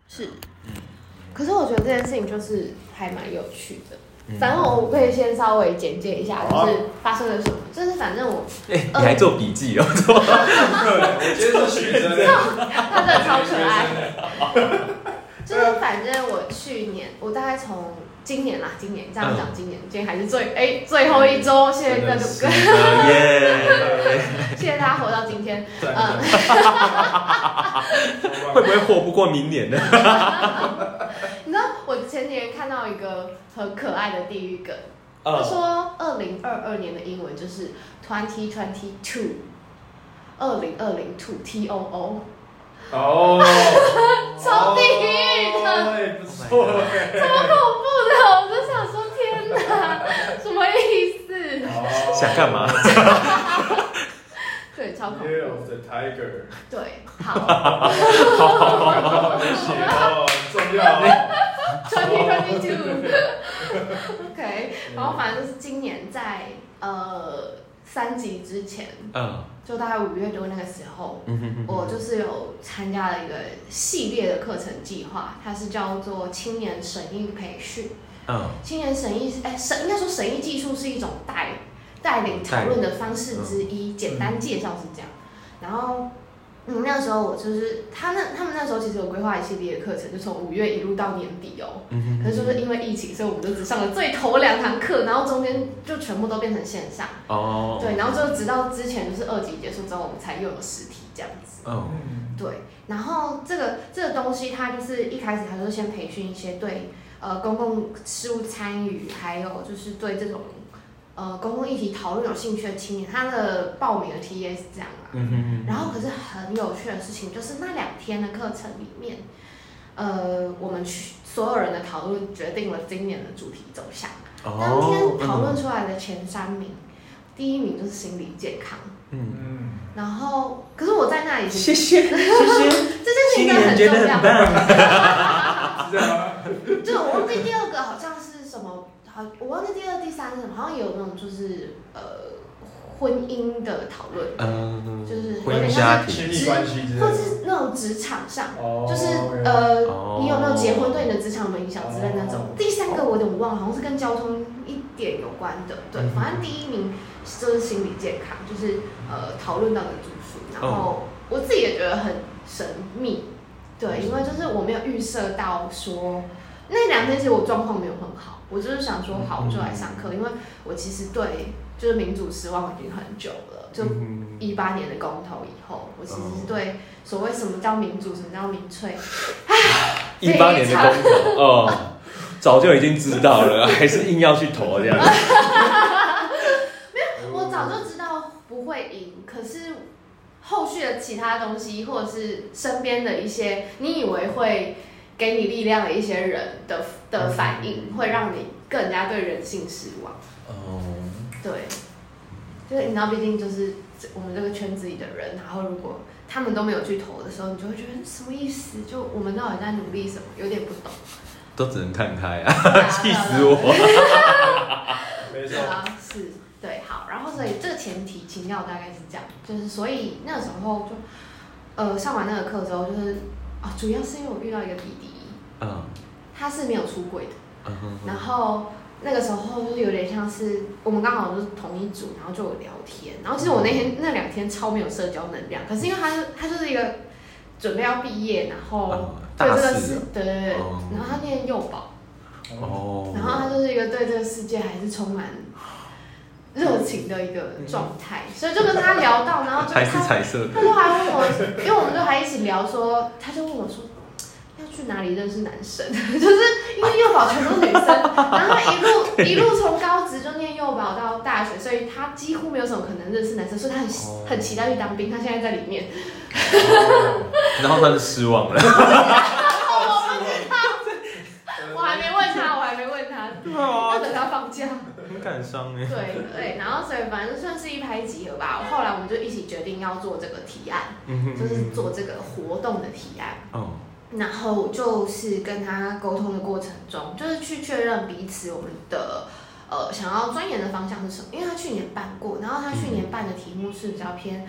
是，可是我觉得这件事情就是还蛮有趣的。反正我可以先稍微简介一下，就是发生了什么。就是反正我， 你还做笔记哦？ 我今天是学生， 他真的超可爱。就是反正我去年，我大概从今年这样讲，今天还是最后一周，谢谢各位，谢谢大家活到今天。 会不会活不过明年呢？ 你知道我前几天看到一个很可爱的地狱梗，他说2022年的英文就是2022，2022 TOO。 哦， 超地狱的， 不错， 超恐怖的，我就想说天哪，什么意思？ 想干嘛？ 对，超恐怖。 Year of the Tiger。 对，好， 写哦，重要。 2022 OK， 然后反正就是今年在3级之前，就大概5月多那个时候，我就是有参加了一个系列的课程计划，它是叫做青年审议培训。青年审议，应该说审议技术是一种带领讨论的方式之一，简单介绍是这样。然后，那时候我就是他们那时候其实有规划一系列的课程，就从5月一路到年底哦。可是就是因为疫情，所以我们就只上了最头2堂课，然后中间就全部都变成线上。对，然后就直到之前就是2级结束之后，我们才又有实体这样子。对，然后这个东西它就是一开始它就先培训一些对公共事务参与，还有就是对这种公共议题讨论有兴趣的青年，他的报名的 TA 是这样啦。然后可是很有趣的事情就是那2天的课程里面，我们所有人的讨论决定了今年的主题走向。当天讨论出来的前3名，第1名就是心理健康。然后，可是我在那里， 谢谢，这件事情真的很重要。就我忘记第2个好像是什么，我忘记第2、第3是什么，好像也有那种就是婚姻的讨论，就是有点像是亲密关系之类的， 或是那种职场上，就是你有没有结婚对你的职场有没有影响之类那种。第3个我有点忘了，好像是跟交通一点有关的。对，反正第1名就是心理健康，就是讨论到的主诉，然后我自己也觉得很神秘。对，因为就是我没有预设到说那2天其实我状况没有很好，我就是想说好我就来上课，因为我其实对就是民主失望已经很久了，就18年的公投以后，我其实是对所谓什么叫民主，什么叫民粹 ，18年的公投早就已经知道了，还是硬要去投这样。 没有，我早就知道不会赢，可是后续的其他东西，或者是身边的一些你以为会给你力量的一些人的反应，会让你更加对人性失望。对，就是你知道，毕竟就是我们这个圈子里的人，然后如果他们都没有去投的时候，你就会觉得什么意思？就我们到底在努力什么？有点不懂。 都只能看开啊，气死我！ 没错， 是，对，好，然后所以这个前提情调大概是这样，就是所以那个时候就上完那个课之后，就是主要是因为我遇到一个弟弟，他是没有出柜的，然后那个时候就是有点像是我们刚好就是同一组，然后就有聊天，然后其实我那2天超没有社交能量，可是因为他就是一个准备要毕业，然后对这个事，对，然后他念幼保，然后他就是一个对这个世界还是充满热情的一个状态，所以就跟他聊到，然后就还是彩色的， 他就还问我，因为我们就还一起聊说，他就问我说要去哪里认识男生，就是因为幼保全都是女生，然后一路从高职就念幼保到大学，所以他几乎没有什么可能认识男生，所以他很期待去当兵，他现在在里面， 然后他就失望了。 我还没问他，要等他放假。 很感伤哎。 对，然后所以反正算是一拍即合吧。后来我们就一起决定要做这个提案，就是做这个活动的提案。然后就是跟他沟通的过程中，就是去确认彼此我们的想要钻研的方向是什么？因为他去年办过，然后他去年办的题目是比较偏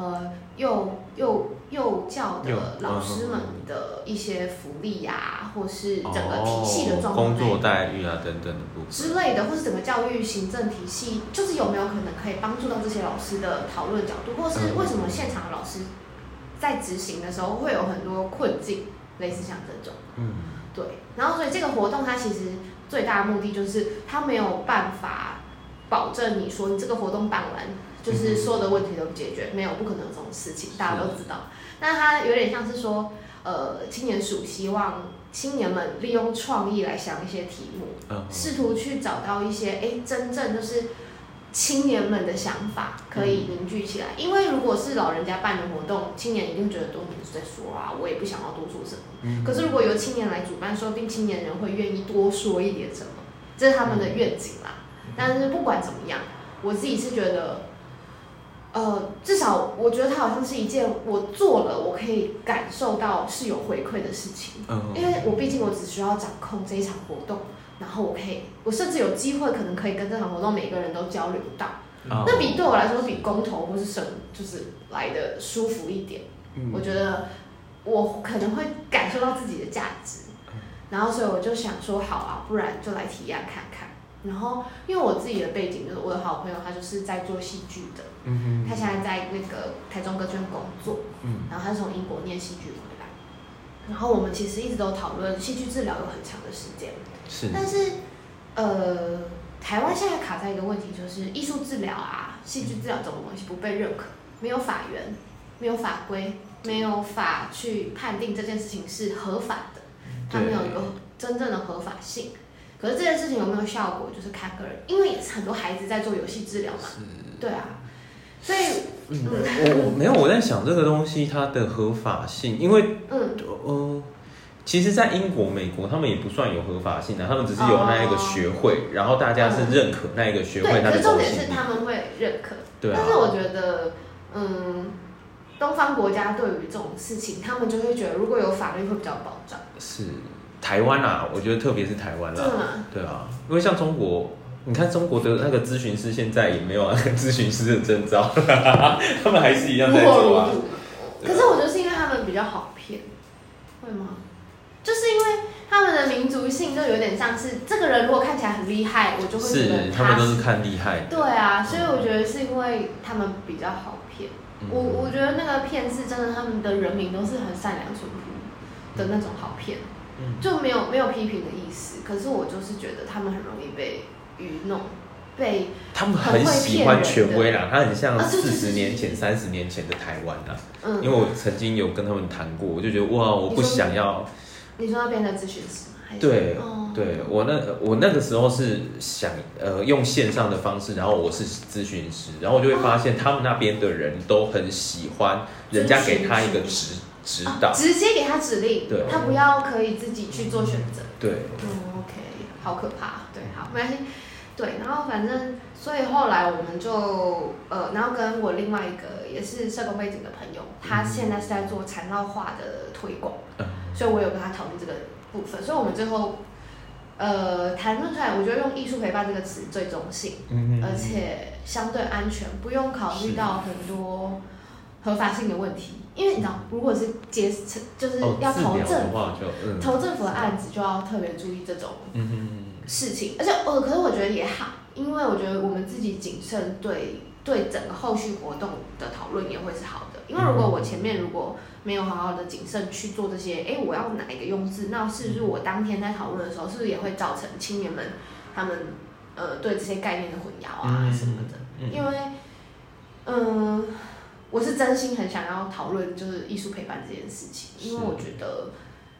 幼教的老师们的一些福利啊，或是整个体系的状况、 工作待遇啊等等的部分之类的，或是整个教育行政体系，就是有没有可能可以帮助到这些老师的讨论角度，或是为什么现场的老师在执行的时候会有很多困境，类似像这种，对。然后所以这个活动它其实最大的目的就是它没有办法保证你说你这个活动办完。就是所有的问题都解决，没有不可能有这种事情，大家都知道。那它有点像是说，青年署希望青年们利用创意来想一些题目，试图去找到一些真正就是青年们的想法可以凝聚起来。因为如果是老人家办的活动，青年一定觉得都你是在说啊，我也不想要多说什么。可是如果由青年来主办，说不定青年人会愿意多说一点什么，这是他们的愿景啦。但是不管怎么样，我自己是觉得。至少我觉得它好像是一件我做了，我可以感受到是有回馈的事情。因为我毕竟我只需要掌控这一场活动，然后我甚至有机会可能可以跟这场活动每个人都交流到。那对我来说比公投或是就是来的舒服一点。我觉得我可能会感受到自己的价值，然后所以我就想说好啊，不然就来体验看看。然后，因为我自己的背景就是我的好朋友，他就是在做戏剧的，他现在在那个台中歌剧院工作，然后他是从英国念戏剧回来，然后我们其实一直都讨论戏剧治疗有很长的时间，但是台湾现在卡在一个问题，就是艺术治疗啊、戏剧治疗这种东西不被认可，没有法源，没有法规，没有法去判定这件事情是合法的，它没有一个真正的合法性。可是这件事情有没有效果，就是看个人，因为也是很多孩子在做游戏治疗嘛。对啊，所以我没有我在想这个东西它的合法性，因为其实，在英国、美国他们也不算有合法性的，他们只是有那一个学会，然后大家是认可那一个学会它的公信力。 对，可是重点是他们会认可。对啊。但是我觉得，东方国家对于这种事情，他们就会觉得如果有法律会比较保障。 是。台湾啊，我觉得特别是台湾啦，对啊，因为像中国，你看中国的那个咨询师现在也没有那个咨询师的证照，他们还是一样在做啊。 可是我觉得是因为他们比较好骗，会吗？就是因为他们的民族性就有点像是这个人如果看起来很厉害，我就会觉得他们都是看厉害的。 对啊，所以我觉得是因为他们比较好骗。我觉得那个骗是真的，他们的人民都是很善良淳朴的那种好骗。就没有批评的意思，可是我就是觉得他们很容易被愚弄， 他们很喜欢权威啦，他很像40年前、30年前的台湾啦。因为我曾经有跟他们谈过，我就觉得哇，我不想要。 你说要变成咨询师吗？ 对，我那个时候是想用线上的方式，然后我是咨询师，然后我就会发现他们那边的人都很喜欢人家给他一个指导， 直接给他指令， 对， 他不要可以自己去做选择。 对 ，OK， 好可怕。对，好，没关系。对，然后反正，所以后来我们就然后跟我另外一个也是社工背景的朋友，他现在是在做缠绕画的推广，所以我有跟他讨论这个部分，所以我们最后谈论出来，我觉得用艺术陪伴这个词最中性，而且相对安全，不用考虑到很多合法性的问题。因为你知道，如果是就是要投政府，投政府的案子就要特别注意这种事情。而且可是我觉得也好，因为我觉得我们自己谨慎对整个后续活动的讨论也会是好的。因为如果我前面如果没有好好的谨慎去做这些，我要哪一个用字，那是不是我当天在讨论的时候，是不是也会造成青年们他们对这些概念的混淆啊什么的？因为我是真心很想要讨论就是艺术陪伴这件事情，因为我觉得，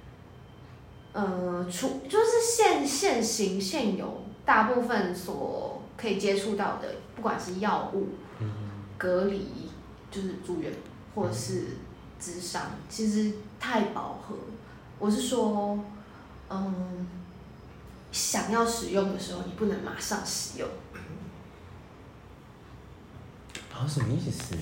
就是现有大部分所可以接触到的，不管是药物、隔离，就是住院或者是諮商，其实太饱和。我是说，想要使用的时候，你不能马上使用。 什么意思？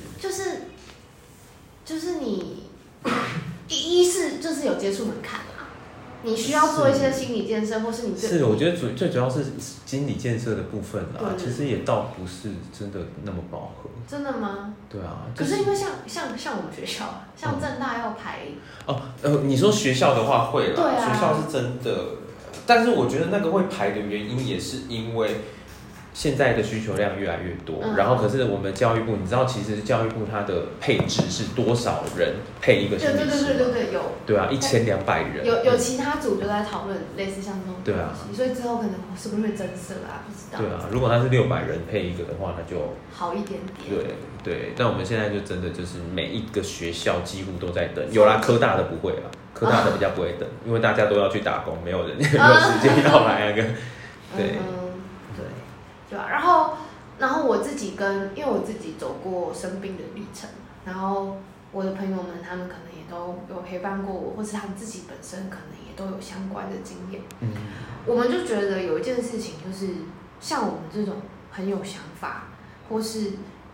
就是你一是就是有接触门槛啦， 你需要做一些心理建设，或是你是我觉得最主要是心理建设的部分啦，其实也倒不是真的那么饱和。 真的吗？ 对啊。 可是因为像我们学校，像政大要排你说学校的话会啦， 对啊， 学校是真的，但是我觉得那个会排的原因也是因为现在的需求量越来越多，然后可是我们教育部，你知道其实教育部它的配置是多少人配一个心理师吗？ 对，有。 对啊，1200人。 有其他组就在讨论类似像这种东西， 对啊， 所以之后可能是不是会增设啊？不知道。 对啊，如果他是600人配一个的话，那就好一点点。 对，但我们现在就真的就是每一个学校几乎都在等，有啦，科大的不会啦，科大的比较不会等，因为大家都要去打工，没有时间要来那个，对。 对吧？然后我自己因为我自己走过生病的历程，然后我的朋友们他们可能也都有陪伴过我，或是他们自己本身可能也都有相关的经验。我们就觉得有一件事情就是，像我们这种很有想法，或是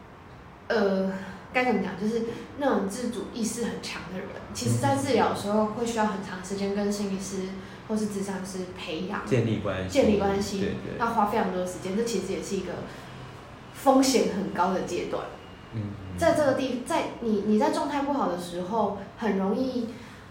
该怎么讲，就是那种自主意识很强的人，其实在治疗的时候会需要很长时间跟心理师或是諮商师培养建立关系，对， 要花非常多的时间，这其实也是一个风险很高的阶段。在这个在你在状态不好的时候，很容易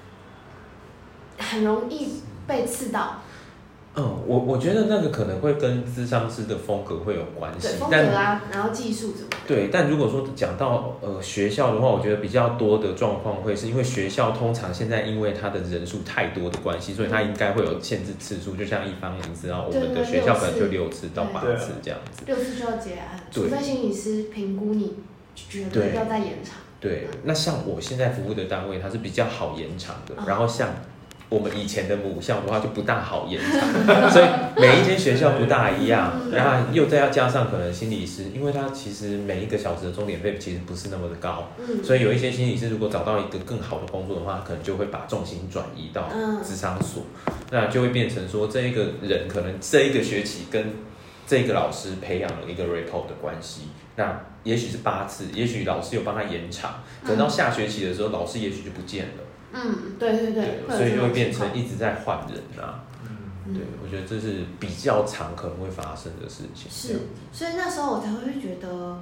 被刺到。 我觉得那个可能会跟諮商师的风格会有关系， 对，风格啊，然后技术什么的。 对，但如果说讲到学校的话，我觉得比较多的状况会是因为学校通常现在因为它的人数太多的关系，所以它应该会有限制次数，就像一方你知道，我们的学校可能就6次到8次这样子 ，6次就要结案，除非心理师评估你觉得要再延长。 对，那像我现在服务的单位，它是比较好延长的，然后像我们以前的母校的话就不大好延长，所以每一间学校不大一样，然后又再要加上可能心理师，因为他其实每一个小时的钟点费其实不是那么的高，所以有一些心理师如果找到一个更好的工作的话，可能就会把重心转移到諮商所，那就会变成说这一个人可能这一个学期跟这个老师培养了一个 rapport 的关系，那也许是8次，也许老师有帮他延长，等到下学期的时候，老师也许就不见了。 对， 所以就会变成一直在换人啊。对，我觉得这是比较常可能会发生的事情。 是，所以那时候我才会觉得，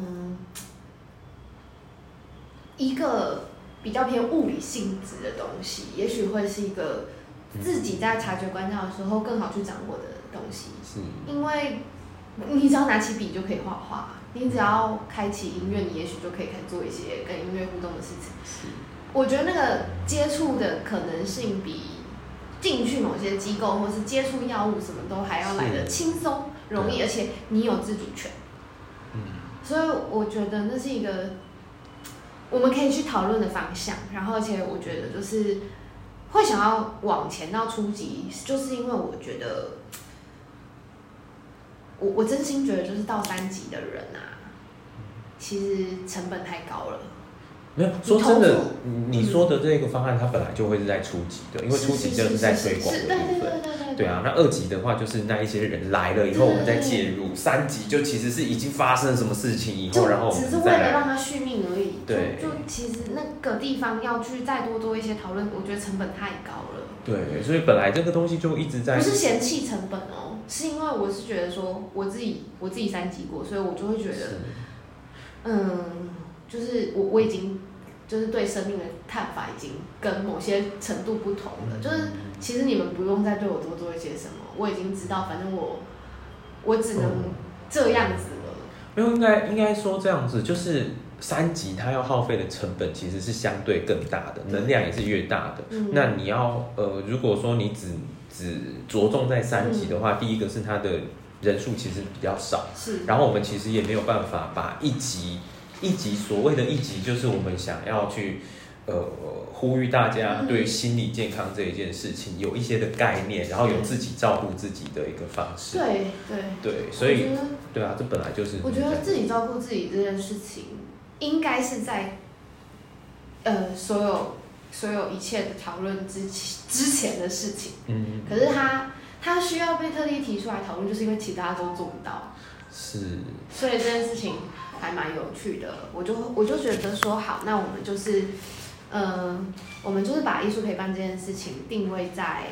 一个比较偏物理性质的东西，也许会是一个自己在察觉观察的时候更好去掌握的东西。 是， 因为你只要拿起笔就可以画画，你只要开启音乐，你也许就可以开始做一些跟音乐互动的事情。 是。 我觉得那个接触的可能性比进去某些机构或是接触药物什么都还要来得轻松容易，而且你有自主权。所以我觉得那是一个我们可以去讨论的方向。然后，而且我觉得就是会想要往前到初级，就是因为我觉得我真心觉得就是到3级的人啊，其实成本太高了。 没有说真的，你说的这个方案，它本来就会是在初级的，因为初级就是在推广的部分。对啊，那2级的话，就是那一些人来了以后，我们再介入。3级就其实是已经发生什么事情以后，然后我们只是为了让它续命而已。 对， 就其实那个地方要去再多做一些讨论，我觉得成本太高了。 对，所以本来这个东西就一直在。 不是嫌弃成本哦，是因为我是觉得说我自己3级过，所以我就会觉得，就是我已经就是对生命的看法已经跟某些程度不同了。就是其实你们不用再对我多做一些什么，我已经知道，反正我只能这样子了。 没有，应该说这样子，就是3级它要耗费的成本其实是相对更大的，能量也是越大的。那你要如果说你只着重在3级的话，第一个是它的人数其实比较少，然后我们其实也没有办法把一级所谓的1级，就是我们想要去呼吁大家对心理健康这一件事情有一些的概念，然后有自己照顾自己的一个方式。对，所以对啊，这本来就是。 我觉得自己照顾自己这件事情，应该是在所有一切的讨论之前的事情。可是它需要被特地提出来讨论，就是因为其他都做不到。 是。 所以这件事情还蛮有趣的，我就觉得说好，那我们就是我们就是把艺术陪伴这件事情定位在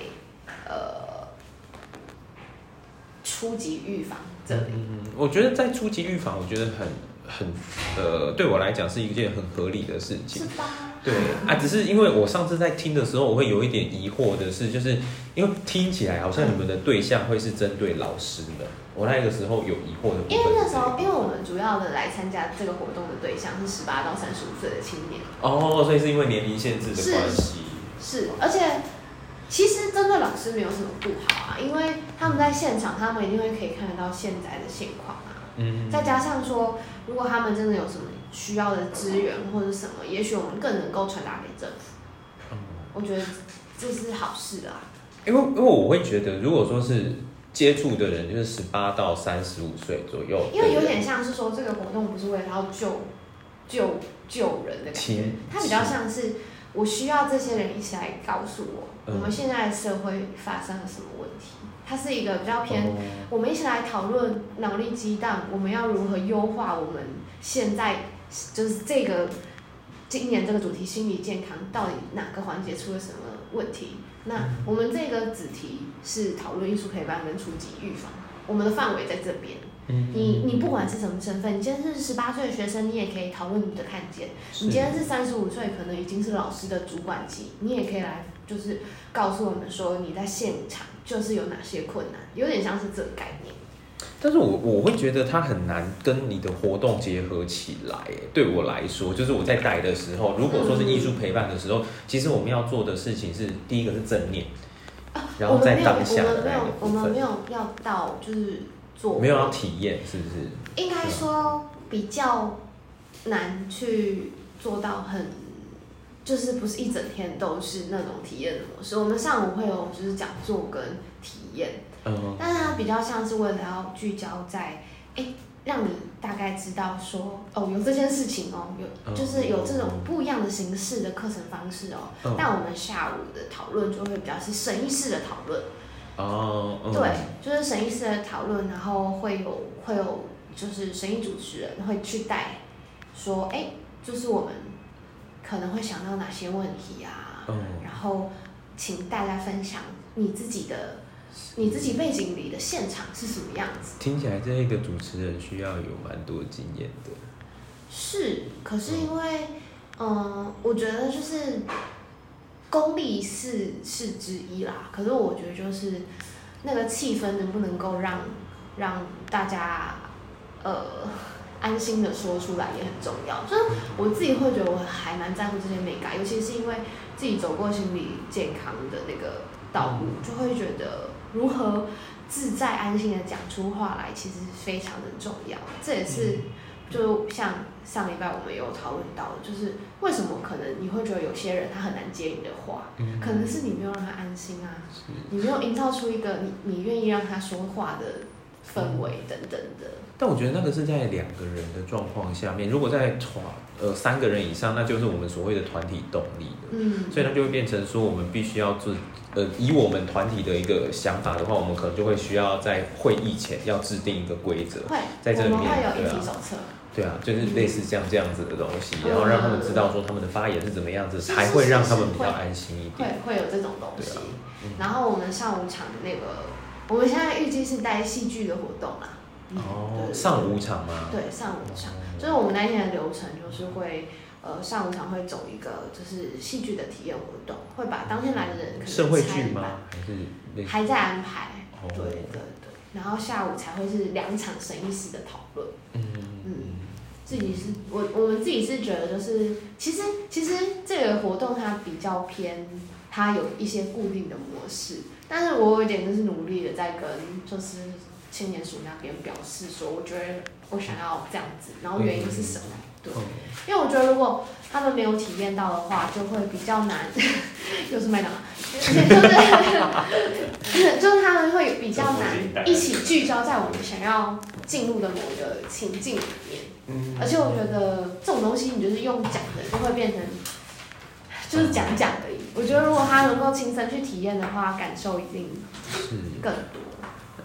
初级预防这里。 我觉得在初级预防，我觉得对我来讲是一件很合理的事情。 是吧？ 对啊，只是因为我上次在听的时候，我会有一点疑惑的是，就是因为听起来好像你们的对象会是针对老师们，我那个时候有疑惑的部分。 因为那时候，因为我们主要的来参加这个活动的对象是18到35岁的青年。 哦，所以是因为年龄限制的关系。 是，而且其实针对老师没有什么不好啊，因为他们在现场，他们一定会可以看得到现在的现况啊。再加上说，如果他们真的有什么需要的资源或者什么，也许我们更能够传达给政府。我觉得这是好事啊。 因为我会觉得，如果说是接触的人就是18到35岁左右， 因为有点像是说这个活动不是为了要救人的感觉，它比较像是我需要这些人一起来告诉我，我们现在的社会发生了什么问题。它是一个比较偏，我们一起来讨论脑力激荡，我们要如何优化我们现在就是今年这个主题心理健康到底哪个环节出了什么问题？那我们这个子题是讨论艺术陪伴跟初级预防，我们的范围在这边。你不管是什么身份，你今天是18岁的学生，你也可以讨论你的看见；你今天是35岁，可能已经是老师的主管级，你也可以来就是告诉我们说你在现场就是有哪些困难，有点像是这个概念。 但是我会觉得它很难跟你的活动结合起来。对我来说，就是我在带的时候，如果说是艺术陪伴的时候，其实我们要做的事情是第一个是正念，然后在当下的那个部分。 我们没有要到就是做， 没有要体验，是不是？ 应该说比较难去做到就是不是一整天都是那种体验的模式。我们上午会有就是讲座跟体验。但是它比较像是为了要聚焦在，让你大概知道说，有这件事情就是有这种不一样的形式的课程方式但我们下午的讨论就会比较是审议式的讨论。对，就是审议式的讨论，然后会有就是审议主持人会去带，说，就是我们可能会想到哪些问题啊，然后请大家分享你自己背景里的现场是什么样子。 听起来这一个主持人需要有蛮多经验的。 是，可是因为，我觉得就是功力是之一啦。可是我觉得就是那个气氛能不能够让大家安心的说出来也很重要。就是我自己会觉得我还蛮在乎这些美感，尤其是因为自己走过心理健康的那个道路，就会觉得如何自在安心的讲出话来，其实非常的重要。这也是就像上礼拜我们有讨论到的，就是为什么可能你会觉得有些人他很难接你的话，可能是你没有让他安心啊，你没有营造出一个你愿意让他说话的氛围等等的。 但我觉得那个是在2个人的状况下面，如果在3个人以上，那就是我们所谓的团体动力了。所以它就会变成说，我们必须要以我们团体的一个想法的话，我们可能就会需要在会议前要制定一个规则，在这里面， 我们会有议题手册。 对啊，就是类似这样子的东西，然后让他们知道说他们的发言是怎么样子，才会让他们比较安心一点。 会有这种东西。然后我们上午场的那个，我们现在预计是带戏剧的活动啦。 上午场吗？ 对，上午场就是我们那天的流程，就是会上午场会走一个就是戏剧的体验活动，会把当天来的人可能社会剧吗？ 还在安排。对。然后下午才会是2场审议式的讨论。我们自己是觉得就是其实这个活动它比较偏，它有一些固定的模式，但是我有一点就是努力的在跟就是青年署那边表示说，我觉得我想要这样子，然后原因是什么？对，因为我觉得如果他们没有体验到的话，就会比较难。又是麦当劳，就是他们会比较难一起聚焦在我们想要进入的某个情境里面。而且我觉得这种东西，你就是用讲的，就会变成就是讲而已。我觉得如果他能够亲身去体验的话，感受一定更多。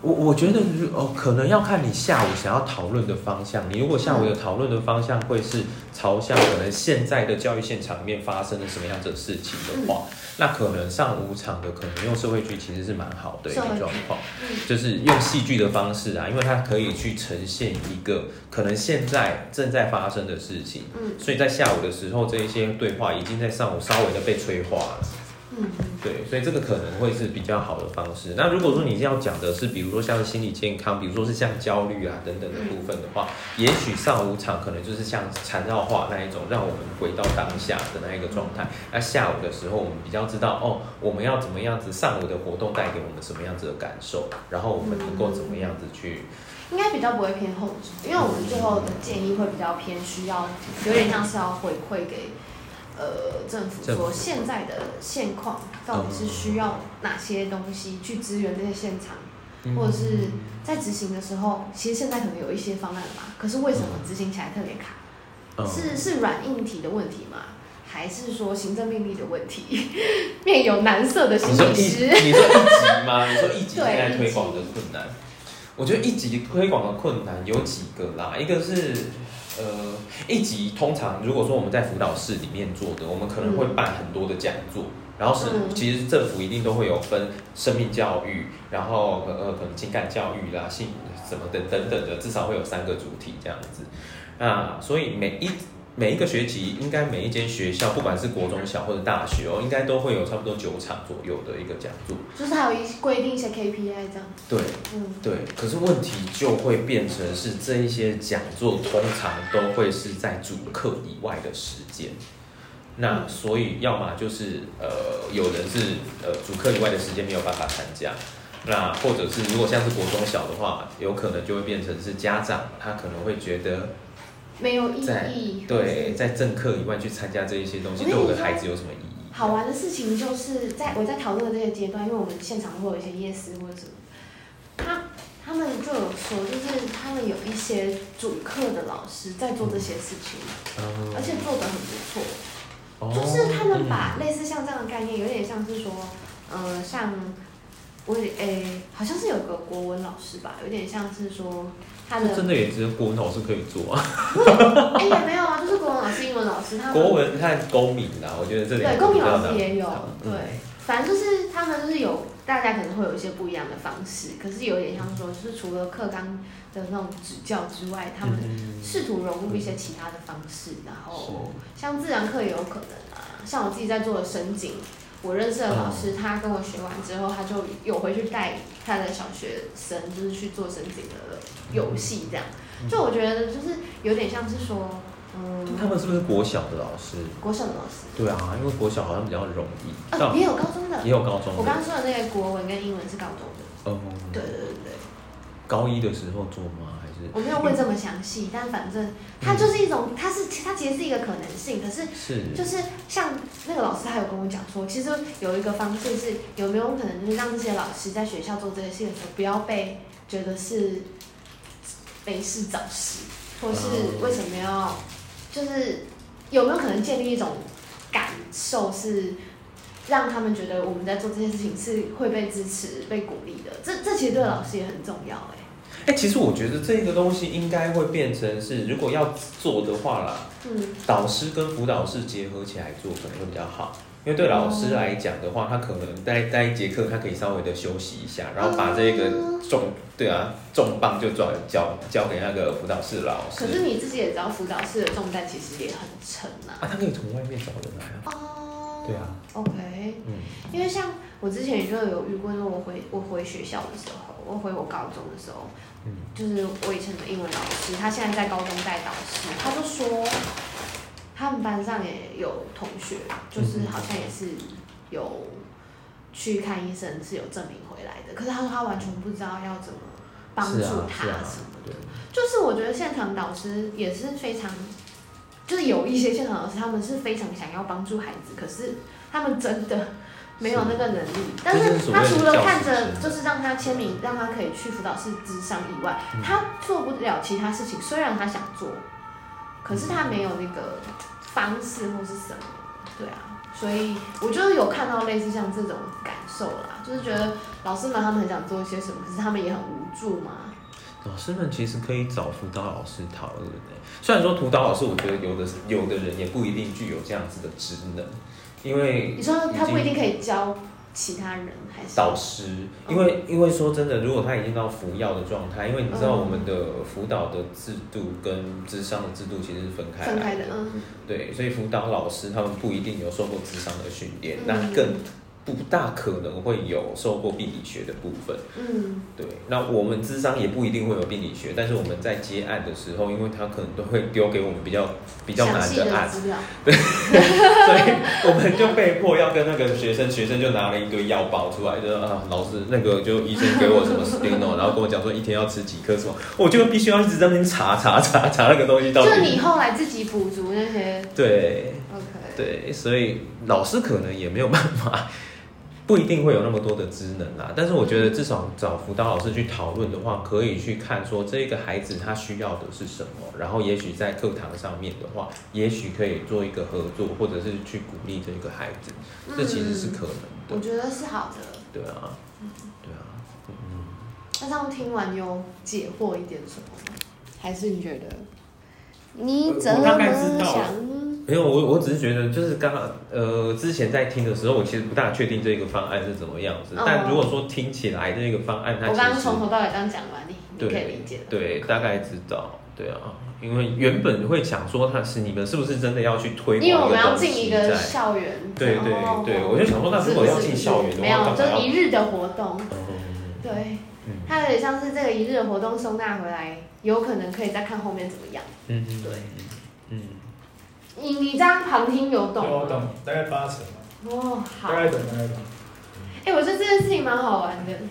我觉得可能要看你下午想要讨论的方向。你如果下午的讨论的方向会是朝向可能现在的教育现场里面发生了什么样的事情的话，那可能上午场的可能用社会剧其实是蛮好的一个状况，就是用戏剧的方式啊，因为它可以去呈现一个可能现在正在发生的事情，所以在下午的时候这一些对话已经在上午稍微的被催化了。对，所以这个可能会是比较好的方式。那如果说你要讲的是，比如说像是心理健康，比如说是像焦虑啊等等的部分的话，也许上午场可能就是像缠绕画那一种，让我们回到当下的那一个状态。那下午的时候，我们比较知道我们要怎么样子，上午的活动带给我们什么样子的感受，然后我们能够怎么样子去。 应该比较不会偏后者，因为我们最后的建议会比较偏需要，有点像是要回馈给。政府说现在的现况到底是需要哪些东西去支援这些现场，或者是在执行的时候，其实现在可能有一些方案了嘛，可是为什么执行起来特别卡？是软硬体的问题吗？还是说行政命令的问题？面有难色的心理师， 你说一级吗？你说一级现在推广的困难？我觉得一级推广的困难有几个啦，一个是。一级通常如果说我们在辅导室里面做的，我们可能会办很多的讲座，然后其实政府一定都会有分生命教育，然后可能情感教育啦、性什么等等的，至少会有3个主题这样子。所以每一个学期，应该每一间学校，不管是国中小或者大学应该都会有差不多9场左右的一个讲座。 就是还有规定一些 KPI 这样。 对，对。可是问题就会变成是这一些讲座通常都会是在主课以外的时间。那所以要么就是有人是主课以外的时间没有办法参加，那或者是如果像是国中小的话，有可能就会变成是家长他可能会觉得。 没有意义。 对，在正课以外去参加这一些东西，对我的孩子有什么意义？ 好玩的事情就是我在讨论的这些阶段，因为我们现场会有一些夜师或者什么，他们就有说，就是他们有一些主课的老师在做这些事情，而且做得很不错。就是他们把类似像这样的概念，有点像是说，像好像是有个国文老师吧，有点像是说。 真的也只有国文老师可以做啊。 也没有啊，就是国文老师、英文老师，他们国文看公民啦，我觉得这两个对公民老师也有，对，反正就是他们就是有大家可能会有一些不一样的方式，可是有点像说，就是除了课纲的那种指教之外，他们试图融入一些其他的方式，然后像自然课也有可能啊，像我自己在做的深景。我认识的老师，他跟我学完之后，他就有回去带他的小学生，就是去做深景的游戏，这样。就我觉得就是有点像是说， 他们是不是国小的老师？ 国小的老师。 对啊，因为国小好像比较容易。也有高中的。也有高中的。 我刚刚说的那个国文跟英文是高中的。对。 高一的时候做吗？ 我没有问这么详细，但反正它就是一种，它其实是一个可能性，可是就是像那个老师他有跟我讲说，其实有一个方式是有没有可能就是让这些老师在学校做这些事的时候，不要被觉得是没事找事，或是为什么要，就是有没有可能建立一种感受是让他们觉得我们在做这些事情是会被支持、被鼓励的，这其实对老师也很重要其实我觉得这个东西应该会变成是，如果要做的话啦，导师跟辅导室结合起来做可能会比较好。因为对老师来讲的话，他可能在一节课，他可以稍微的休息一下，然后把这个重磅就交给那个辅导室的老师。 可是你自己也知道，辅导室的重担其实也很沉啊。 他可以从外面找人来对啊。 OK。因为像我之前也就有遇过，我回学校的时候，我回我高中的时候，就是我以前的英文老师，他现在在高中带导师，他就说。他们班上也有同学，就是好像也是有去看医生，是有证明回来的。可是他说他完全不知道要怎么帮助他什么的。就是我觉得现场导师也是非常，就是有一些现场老师他们是非常想要帮助孩子，可是他们真的没有那个能力。但是他除了看着就是让他签名，让他可以去辅导室咨商以外，他做不了其他事情。虽然他想做。可是他没有那个方式或是什么，对啊。 所以我就是有看到类似像这种感受啦，就是觉得老师们他们很想做一些什么，可是他们也很无助嘛。 老师们其实可以找辅导老师讨论虽然说辅导老师，我觉得有的人也不一定具有这样子的职能，因为你说他不一定可以教其他人还是导师，因为说真的，如果他已经到服药的状态，因为你知道我们的辅导的制度跟諮商的制度其实是分开的，对，所以辅导老师他们不一定有受过諮商的训练，那更不大可能会有受过病理学的部分。对，那我们諮商也不一定会有病理学，但是我们在接案的时候，因为他可能都会丢给我们比较难的案，对，所以我们就被迫要跟那个学生就拿了一堆药包出来，就老师那个就医生给我什么 Steno， 然后跟我讲说一天要吃几颗什么，我就必须要一直在那边查那个东西到底。 就你后来自己补足那些。 对 ，OK， 对，所以老师可能也没有办法。不一定会有那么多的职能啦，但是我觉得至少找辅导老师去讨论的话，可以去看说这个孩子他需要的是什么，然后也许在课堂上面的话，也许可以做一个合作，或者是去鼓励这个孩子，这其实是可能的。 我觉得是好的。 对啊，对啊， 那这样听完有解惑一点什么吗？还是你觉得你怎么想？ 没有，我只是觉得，就是刚刚之前在听的时候，我其实不大确定这个方案是怎么样子。但如果说听起来这个方案，它我刚刚从头到尾这样讲完，你可以理解。 对，大概知道。对啊，因为原本会想说，你们是不是真的要去推广一个东西？ 因为我们要进一个校园。 对，我就想说，那如果要进校园的话， 没有，就一日的活动。对，它有点像是这个一日的活动收纳回来，有可能可以再看后面怎么样。对，你这样旁听有懂吗？ 我懂，大概80% 哦，好。 大概懂。 我觉得这件事情蛮好玩的，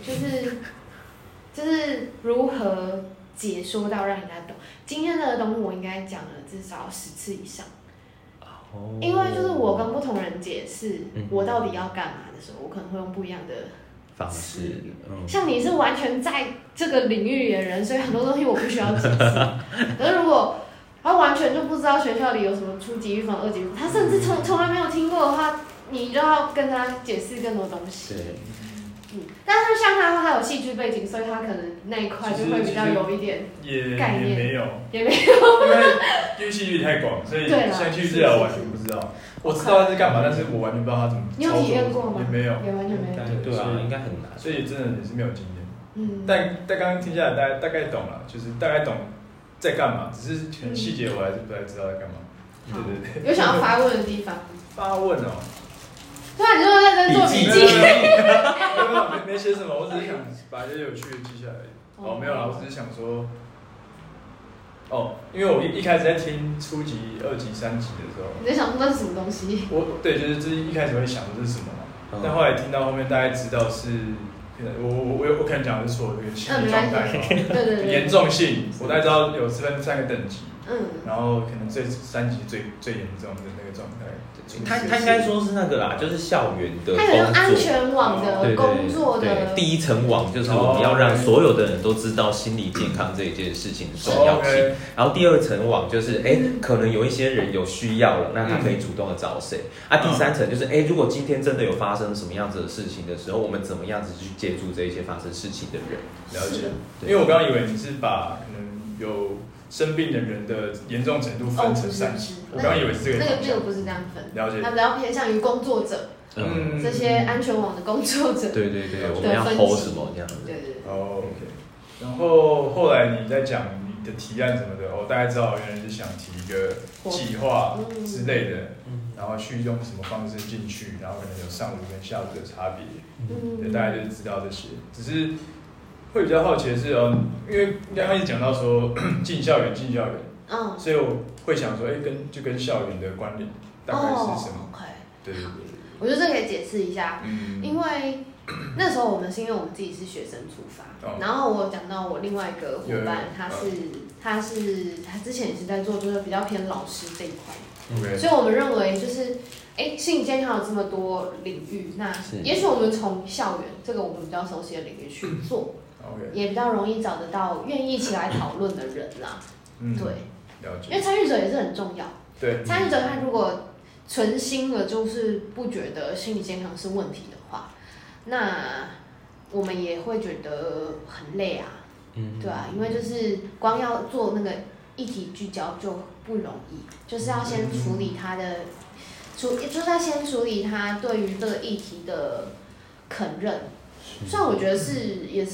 就是如何解说到让人家懂。今天的东西我应该讲了至少10次以上。因为就是我跟不同人解释我到底要干嘛的时候，我可能会用不一样的方式。 像你是完全在这个领域里的人，所以很多东西我不需要解释。可是如果他完全就不知道学校里有什么初级预防、2级预防，他甚至从来没有听过的话，你就要跟他解释更多东西。 对。 但是像他有戏剧背景，所以他可能那一块就会比较有一点概念。也没有， 因为戏剧太广，所以像去治疗完全不知道。我知道他是干嘛，但是我完全不知道他怎么操作。 你有体验过吗？ 也没有， 也完全没有。 对啊，应该很难。 所以真的也是没有经验。但刚刚听下来，大概懂了，就是大概懂在干嘛，只是可能细节我还是不太知道在干嘛。对。 有想要发问的地方？ 发问哦。 对啊，你说认真做笔记。 没写什么，我只是想把一些有趣的记下来。没有啦，我只是想说，因为我一开始在听初级、2级、3级的时候， 你在想说那是什么东西？ 对，就是一开始会想这是什么嘛，但后来听到后面大概知道是，我可能讲的是错的，心理状态， 对， 严重性，我大概知道有分3个等级，然后可能3级最严重的那个状态。 他应该说是那个啦，就是校园的工作， 他有安全网的工作的第一层网，就是我们要让所有的人都知道心理健康这一件事情的重要性。然后第2层网就是可能有一些人有需要了，那他可以主动的找谁？第3层就是如果今天真的有发生什么样子的事情的时候，我们怎么样子去借助这一些发生事情的人？ 了解。因为我刚刚以为你是把可能有生病的人的严重程度分成3级，我刚以为是这个方向。 那个不是这样分， 了解。 它比较偏向于工作者，这些安全网的工作者。 对，我们要 hold 什么这样子。 对。 OK。然后后来你在讲你的提案什么的，我大概知道原来是想提一个计划之类的，然后去用什么方式进去，然后可能有上午跟下午的差别，大概就是知道这些，只是。会比较好奇的是因为刚刚一直讲到说进校园，所以我会想说，跟校园的关联大概是什么？对。 我觉得这可以解释一下，因为那时候我们是因为我们自己是学生出发，然后我有讲到我另外一个伙伴，他之前也是在做，就是比较偏老师这一块，所以我们认为就是心理健康有这么多领域，那也许我们从校园这个我们比较熟悉的领域去做。也比较容易找得到愿意一起来讨论的人啦。对， 了解。 因为参与者也是很重要。 对， 参与者他如果存心的，就是不觉得心理健康是问题的话，那我们也会觉得很累啊。对啊，因为就是光要做那个议题聚焦就不容易，就是要先处理他的，就是要先处理他对于这个议题的肯认。虽然我觉得也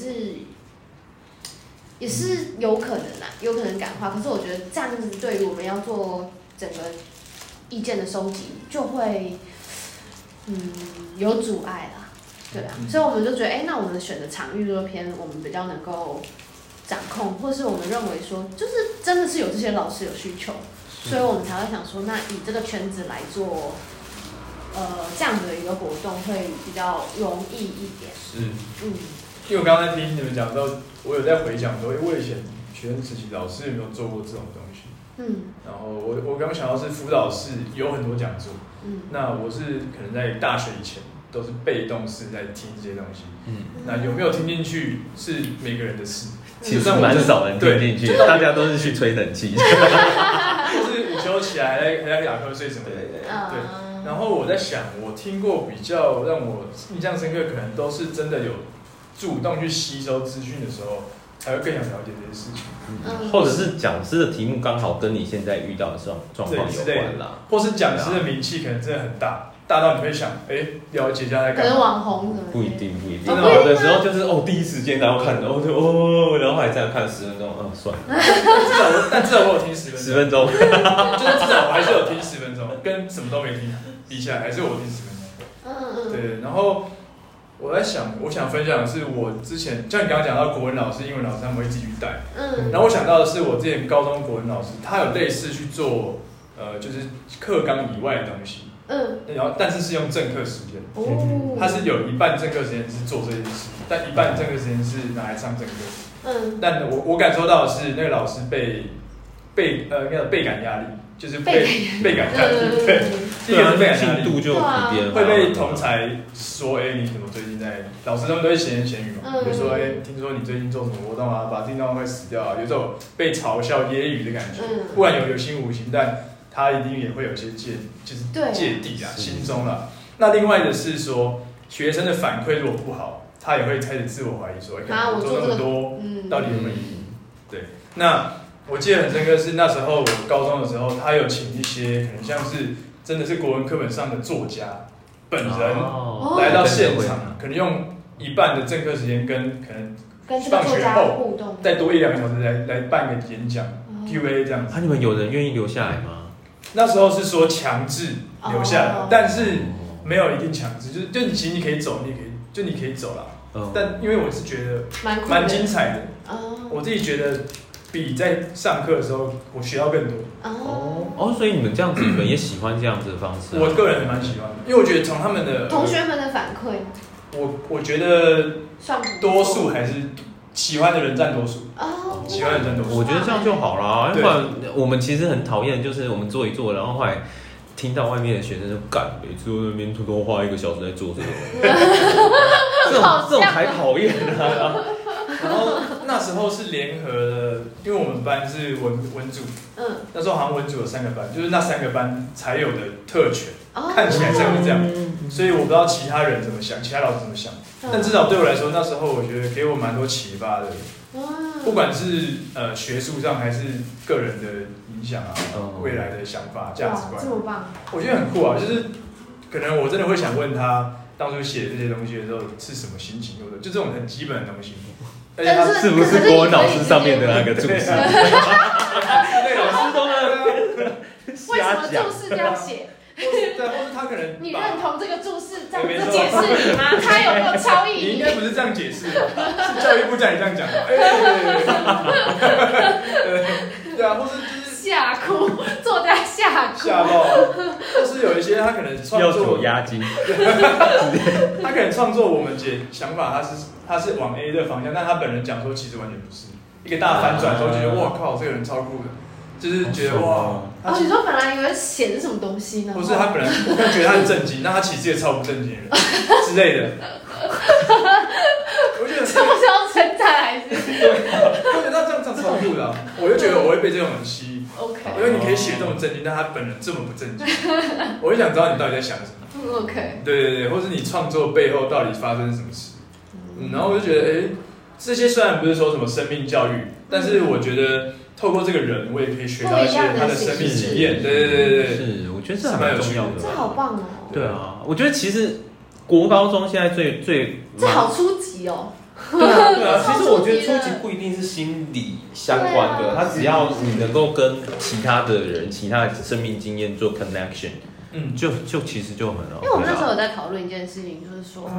是有可能啦，有可能感化，可是我觉得这样子对于我们要做整个意见的收集就会有阻碍啦，对啊，所以我们就觉得，那我们选的场域就偏我们比较能够掌控，或是我们认为说，就是真的是有这些老师有需求，所以我们才会想说，那以这个圈子来做，这样的一个活动会比较容易一点。 是，因为我刚刚在听你们讲到，我有在回想说，我以前学生时期老师有没有做过这种东西？然后我刚想到是辅导室有很多讲座，那我是可能在大学以前都是被动式在听这些东西，那有没有听进去是每个人的事。 其实蛮少人听进去，大家都是去吹冷气， 就是午休起来还在打瞌睡什么的。对。然后我在想，我听过比较让我印象深刻，可能都是真的有主动去吸收资讯的时候，才会更想了解这些事情。 或者是讲师的题目刚好跟你现在遇到的状况有关啦， 或是讲师的名气可能真的很大。大到你会想，了解一下在干嘛？ 可能网红什么？ 不一定。有的时候就是第一时间然后看，然后还这样看10分钟，算了。 但至少我有听10 分钟。 就是至少我还是有听10分钟，跟什么都没听比起来，还是我听10分钟。对，然后我想分享的是我之前，像你刚刚讲到国文老师、英文老师，他们会自己去带。然后我想到的是，我之前高中国文老师，他有类似去做，就是课纲以外的东西。然后但是用正课时间，他是有一半正课时间是做这件事，但一半正课时间是拿来上正课。但我感受到的是那个老师倍感压力，就是倍感压力，对，第一个是倍感压力， 度就比别人会被同侪说，你怎么最近在？老师他们都会闲言闲语嘛，比如说，听说你最近做什么活动啊，把听众会死掉啊，有这种被嘲笑揶揄的感觉，不管有心无心，但他一定也会有些芥蒂啊，心中啦。那另外的是说，学生的反馈如果不好，他也会开始自我怀疑，说，我做那么多，到底有没有意义？对，那我记得很深刻是那时候我高中的时候，他有请一些可能像是真的是国文课本上的作家本人来到现场，可能用一半的正课时间跟放学后再多1-2个小时来办个演讲。Q&A 这样子， 你们有人愿意留下来吗？ 那时候是说强制留下来，但是没有一定强制，就其实你可以走，你可以走啦。但因为我是觉得蛮精彩的，我自己觉得比在上课的时候我学到更多。 所以你们这样子，你们也喜欢这样子的方式？ 我个人蛮喜欢的，因为我觉得从他们的同学们的反馈， 我觉得多数还是喜欢的人占多数。喜欢的人占多数。 我觉得这样就好啦，不然我们其实很讨厌，就是我们做一做，然后后来听到外面的学生就干，每次都在那边多花1个小时在做这个，这种才讨厌啊。 然后那时候是联合的，因为我们班是文组，那时候好像文组有3个班，就是那3个班才有的特权，看起来像是这样，所以我不知道其他人怎么想，其他老师怎么想，但至少对我来说，那时候我觉得给我蛮多启发的，不管是学术上还是个人的影响啊，未来的想法、价值观， 这么棒， 我觉得很酷啊，就是可能我真的会想问他。当初写这些东西的时候是什么心情，或者就这种很基本的东西， 而且他是不是国文老师上面的那个注释？ 那老师都为什么注释这样写？ 对，或是他可能你认同这个注释这样子解释你吗？他有没有超意义？ 你应该不是这样解释，是教育部叫你这样讲的。对啊，或是就是吓哭，作家吓爆，或是有一些他可能创作要求押金， 他可能创作我们想法他是往 A 的方向，但他本人讲说其实完全不是，一个大反转之后觉得哇靠，这个人超酷的。就是觉得哇， 你说本来以为写的什么东西呢？ 不是，他本来我觉得他很正经，但他其实也超不正经的人之类的。我觉得这不是要称赞还是？ 对，我觉得他这样超酷的，我就觉得我会被这种人吸引。 OK。 因为你可以写这么正经，但他本人这么不正经，我就想知道你到底在想什么。 OK。 对，或是你创作背后到底发生什么事。然后我就觉得，这些虽然不是说什么生命教育，但是我觉得透过这个人，我也可以学到一些他的生命经验。对， 是，我觉得这还蛮重要的。 这好棒哦。 对啊，我觉得其实国高中现在最这好初级哦。 对啊，其实我觉得初级不一定是心理相关的，它只要你能够跟其他的人、其他的生命经验做 connection，就其实就很好。 因为我们那时候有在讨论一件事情，就是说，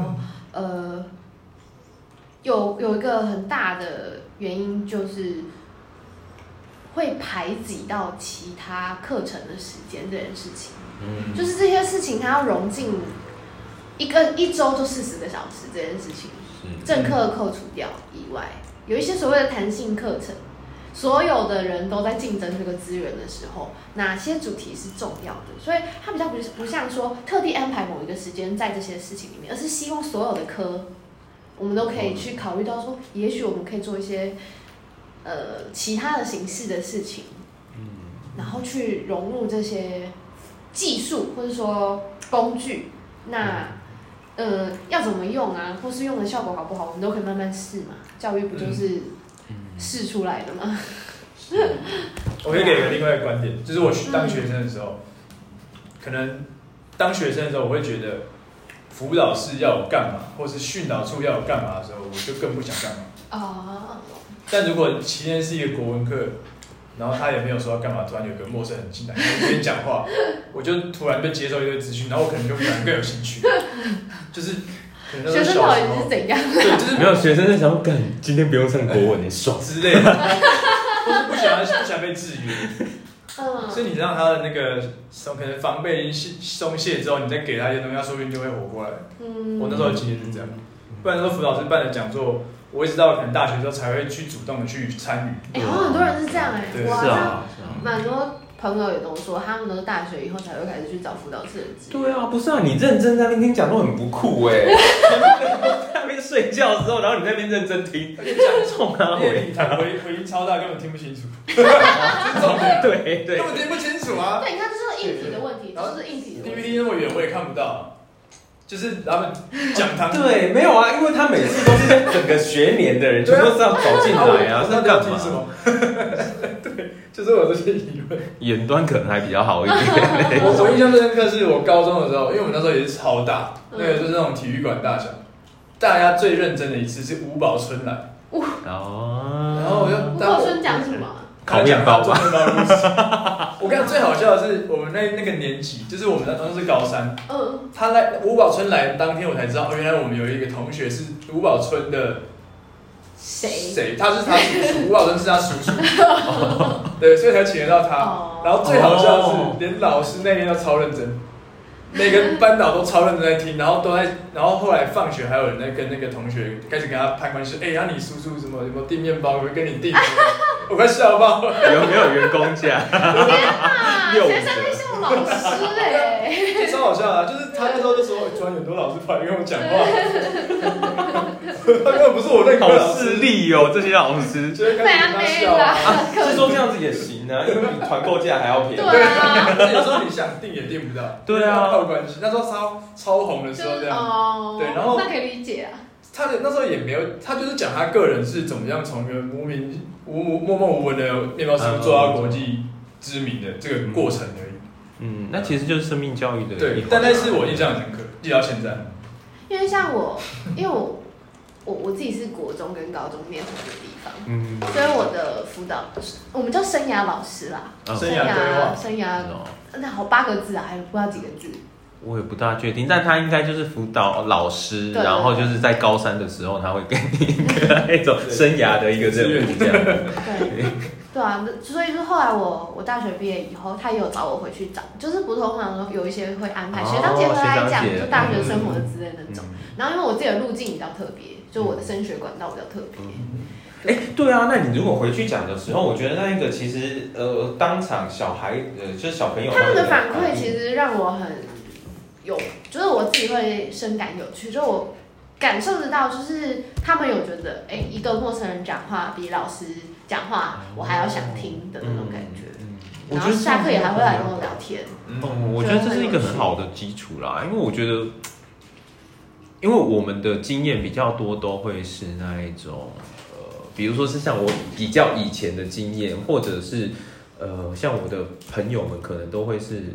有一个很大的原因就是会排挤到其他课程的时间这件事情。就是这些事情它要融进一周就40个小时这件事情，正课扣除掉以外，有一些所谓的弹性课程，所有的人都在竞争这个资源的时候，哪些主题是重要的？所以它比较不像说特地安排某一个时间在这些事情里面，而是希望所有的科我们都可以去考虑到说，也许我们可以做一些其他的形式的事情，然后去融入这些技术或者说工具，那要怎么用啊，或是用的效果好不好，我们都可以慢慢试嘛。教育不就是试出来的吗？ 我可以给另外一个观点，就是我当学生的时候，可能当学生的时候，我会觉得辅导室要我干嘛，或是训导处要我干嘛的时候，我就更不想干嘛。但如果今天是一个国文课，然后他也没有说要干嘛，突然有个陌生人进来跟你讲话，我就突然被接受一堆资讯，然后我可能就更有兴趣，就是学生到底是怎样？ 对，就是没有学生在想，干今天不用上国文，你爽之类的，或是不想被制约。所以你让他的那个可能防备已经松懈之后，你再给他一些东西，他说不定就会活过来。我那时候的经验是这样，不然那时候辅导师办的讲座，我一直到可能大学之后才会去主动的去参与。 好像很多人是这样对， 我好像蛮多朋友也都说，他们都是大学以后才会开始去找辅导室的职业。 对啊，不是啊，你认真在那边听讲都很不酷在那边睡觉的时候，然后你在那边认真听，冲啊回音超大，根本听不清楚。 对， 根本听不清楚啊。 对，你看这是硬体的问题，这是硬体的问题。 PPT 那么远我也看不到。就是他们讲堂对，没有啊，因为他每次都是整个学年的人全都是要走进来啊，是干嘛？ 对，就是我这些疑问。 远端可能还比较好一点。 我印象最深刻是我高中的时候，因为我们那时候也是超大，那个就是那种体育馆大小，大家最认真的一次是吴宝春来。然后我就吴宝春讲什么？ 烤面包吧。 我跟你讲最好笑的是，我们那个年级，就是我们那时候是高3，他来吴宝春来当天，我才知道，原来我们有一个同学是吴宝春的谁？他是他叔叔，吴宝春是他叔叔，对，所以才请得到他。然后最好笑的是，连老师那边都超认真。每个班导都超认真在听，然后后来放学还有人在跟那个同学开始跟他攀关系，然后你叔叔什么有没有订面包，会跟你订，我快笑爆了。 有没有员工价？ 天哪，学生在笑老师超好笑啊！就是他那时候就说，突然很多老师跑来跟我讲话，他根本不是我认可的老师。 好势利哦，这些老师。 被他笑啊！ 是说这样子也行啊，因为比团购价还要便宜。 对啊， 有时候你想订也订不到。 对啊， 靠关系。那时候超红的时候这样。对，然后那可以理解啊。 他的那时候也没有，他就是讲他个人是怎么样从一个默默无闻的面包师傅做到国际知名的这个过程而已。 那其实就是生命教育的。 对，但那是我印象很深刻，记到现在。 因为像我自己是国中跟高中念同一个地方，所以我的辅导我们叫生涯老师啦， 生涯那好8个字啊，还不知道几个字。 我也不大确定，但他应该就是辅导老师，然后就是在高3的时候，他会给你一个那种生涯的一个任务这样。 对啊，所以说后来我大学毕业以后，他也有找我回去讲，就是不通常有一些会安排学长姐回来讲，就大学生活之类那种。然后因为我自己的路径比较特别，就我的升学管道比较特别。 对啊，那你如果回去讲的时候，我觉得那一个其实当场小孩就是小朋友他们的反馈其实让我很就是我自己会深感有趣，就我感受得到，就是他们有觉得，一个陌生人讲话比老师讲话我还要想听的那种感觉。 然后下课也还会来跟我聊天。 我觉得这是一个很好的基础啦，因为我觉得，因为我们的经验比较多都会是那一种，比如说是像我比较以前的经验，或者是像我的朋友们可能都会是，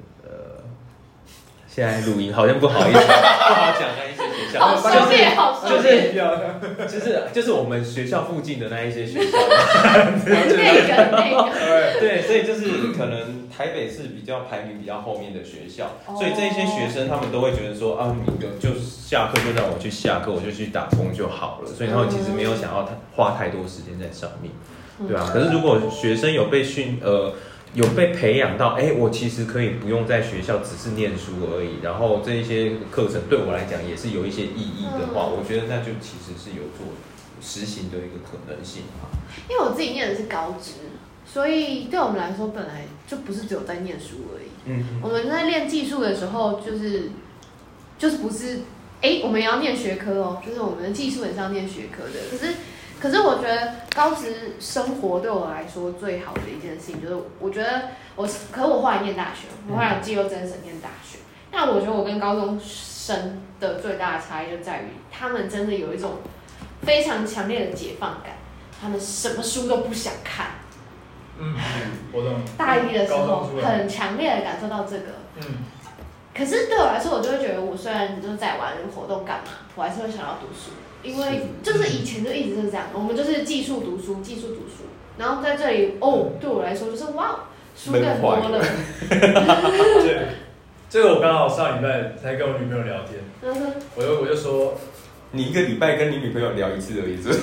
现在录音好像不好意思，不好讲那一些学校， 好收敛，好收敛， 就是我们学校附近的那一些学校， 那个， 对，所以就是可能台北是比较排名比较后面的学校，所以这些学生他们都会觉得说啊，你就下课就让我去下课，我就去打工就好了，所以他们其实没有想要花太多时间在上面，对啊。可是如果学生有被培养到，我其实可以不用在学校只是念书而已，然后这一些课程对我来讲也是有一些意义的话，我觉得那就其实是有做实行的一个可能性。 因为我自己念的是高职，所以对我们来说本来就不是只有在念书而已。我们在练技术的时候，就是不是，我们也要念学科哦，就是我们的技术也是要念学科的，可是我觉得高职生活对我来说最好的一件事情，就是我觉得可是我后来念大学，我后来技优甄审念大学。那我觉得我跟高中生的最大的差异就在于，他们真的有一种非常强烈的解放感，他们什么书都不想看。 我懂。 大一的时候很强烈的感受到这个。可是对我来说，我就会觉得，我虽然就是在玩活动干嘛，我还是会想要读书。因为就是以前就一直是这样，我们就是技术读书，然后在这里对我来说就是哇，书更多了。 对，这个我刚好上礼拜才跟我女朋友聊天，我就说， 你一个礼拜跟你女朋友聊一次而已，是不是？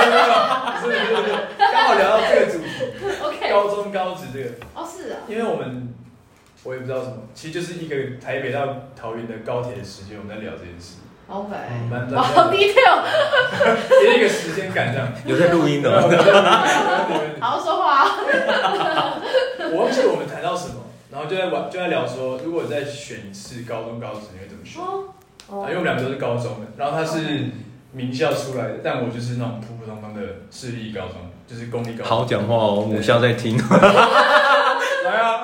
刚好聊到这个主题。 OK。 高中高职这个。 是啊。因为我也不知道什么，其实就是一个台北到桃园的高铁的时间，我们在聊这件事。 OK， 好 detail， 给一个时间感这样。 有在录音的， 好好说话。 我忘记我们谈到什么，然后就在聊说，如果再选一次高中高职，你会怎么选？因为我们两个都是高中的，然后他是名校出来的，但我就是那种普普通通的市立高中，就是公立高中。 好讲话哦，母校在听。 来啊！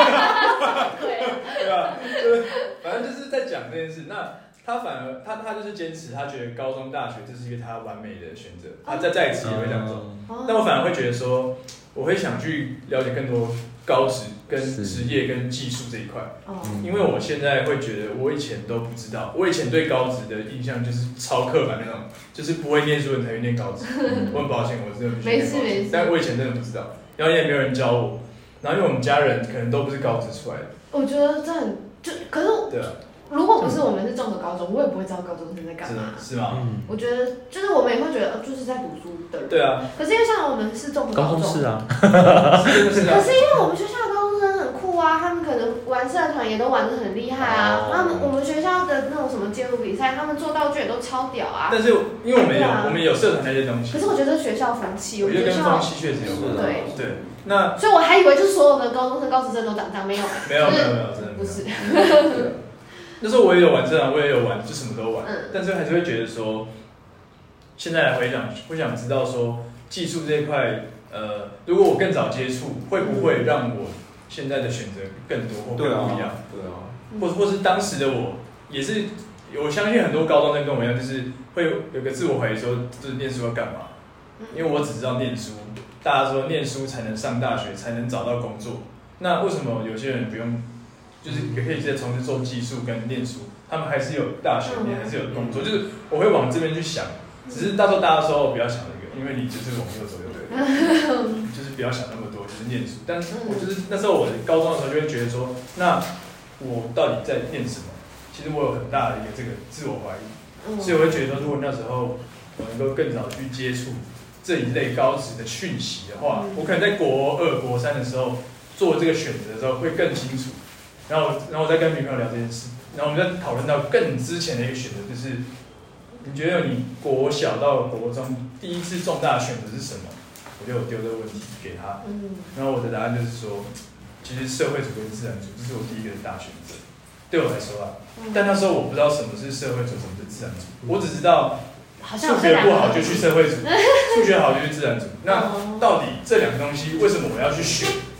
对吧？反正就是在讲这件事。那他反而他就是坚持，他觉得高中大学这是一个他完美的选择，他在一次也会这样做。但我反而会觉得说，我会想去了解更多高职跟职业跟技术这一块，因为我现在会觉得我以前都不知道，我以前对高职的印象就是超刻板那种，就是不会念书的人才会念高职。我很抱歉，我真的不去念高职，但我以前真的不知道，然后也没有人教我，然后因为我们家人可能都不是高职出来的。 我觉得这很可是对啊。 如果不是我们是综合高中，我也不会知道高中生在干嘛。 是吗？ 我觉得就是我们也会觉得就是在读书的人。 对啊。 可是因为像我们是综合高中， 是啊。 可是因为我们学校的高中生很酷啊，他们可能玩社团也都玩得很厉害啊。我们学校的那种什么街舞比赛，他们做道具也都超屌啊。 但是因为我们有社团那些东西。 可是我觉得学校风气， 我觉得跟风气确实有关。对。那所以我还以为就是所有的高中生、高职生都长这样，没有， 真的不是。 那时候我也有玩社团，我也有玩，就什么都玩。但是还是会觉得说，现在来回想，会想知道说，技术这一块，如果我更早接触，会不会让我现在的选择更多或更不一样？ 对啊。 或是当时的我，也是，我相信很多高中生跟我一样，就是会有个自我怀疑，说，就是念书要干嘛？因为我只知道念书，大家说念书才能上大学，才能找到工作。那为什么有些人不用？就是可以直接从事做技术跟念书，他们还是有大学念，还是有工作。就是我会往这边去想，只是到时候大家说不要想那个，因为你就是往右走就对了，就是不要想那么多，就是念书。但是我就是那时候我高中的时候就会觉得说，那我到底在念什么？其实我有很大的一个这个自我怀疑，所以我会觉得说，如果那时候我能够更早去接触这一类高职的讯息的话，我可能在国2、国3的时候做这个选择的时候会更清楚。然后我再跟女朋友聊这件事，然后我们再讨论到更之前的一个选择，就是你觉得你国小到国中第一次重大的选择是什么？我就有丢这个问题给他，然后我的答案就是说，其实社会组跟自然组，这是我第一个大选择，对我来说啊。但那时候我不知道什么是社会组，什么是自然组，我只知道数学不好就去社会组，数学好就去自然组。那到底这两个东西为什么我要去选？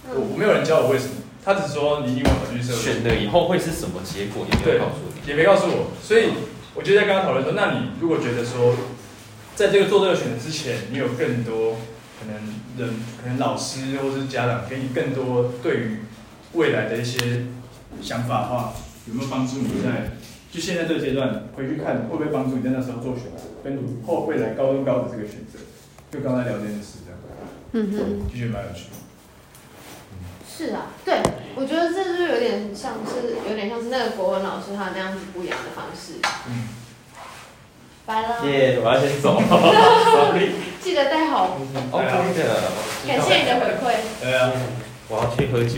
我没有人教我为什么，他只说你英文考据社会选了以后会是什么结果，也没有告诉你， 也没告诉我。所以我就在跟他讨论说，那你如果觉得说，在做这个选择之前，你有更多可能老师或是家长给你更多对于未来的一些想法的话，有没有帮助你在就现在这个阶段回去看，会不会帮助你在那时候做选择，跟你未来高中高的这个选择？就刚才聊这件事这样，就觉得蛮有趣的。 是啊，对，我觉得这就有点像是那个国文老师他那样子不一样的方式。拜了。 耶，我要先走。Sorry。 记得带好。 OK 的。 感谢你的回馈。 对啊， 我要去喝酒。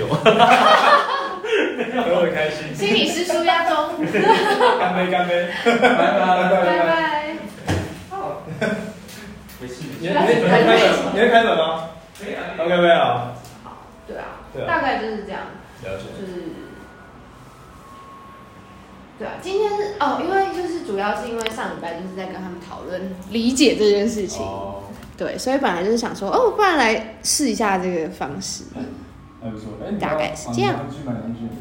我很开心。 心理师舒压中。 干杯，干杯。 拜拜。 好。没事。你会开门吗？可以啊。OK， 没有。 好，对啊，大概就是这样。 了解。 就是。对啊，今天是因为就是主要是因为上礼拜就是在跟他们讨论理解这件事情，对，所以本来就是想说，不然来试一下这个方式， 还不错， 大概是这样。